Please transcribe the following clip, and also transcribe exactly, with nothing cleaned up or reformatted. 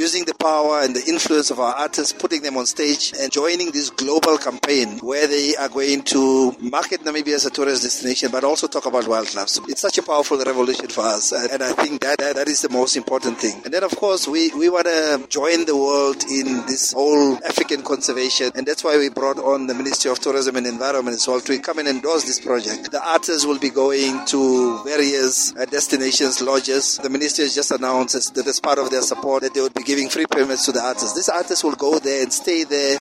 using the power and the influence of our artists, putting them on stage and joining this global campaign where they are going to market Namibia as a tourist destination, but also talk about wildlife. So it's such a powerful revolution for us, and I think that that, that is the most important thing. And then, of course, we, we want to join the world in this whole African conservation, and that's why we brought on the Ministry of Tourism and Environment as well to come and endorse this project. The artists will be going to various uh, destinations, lodges. The ministry has just announced that as part of their support that they would be giving free permits to the artists. These artists will go there and stay there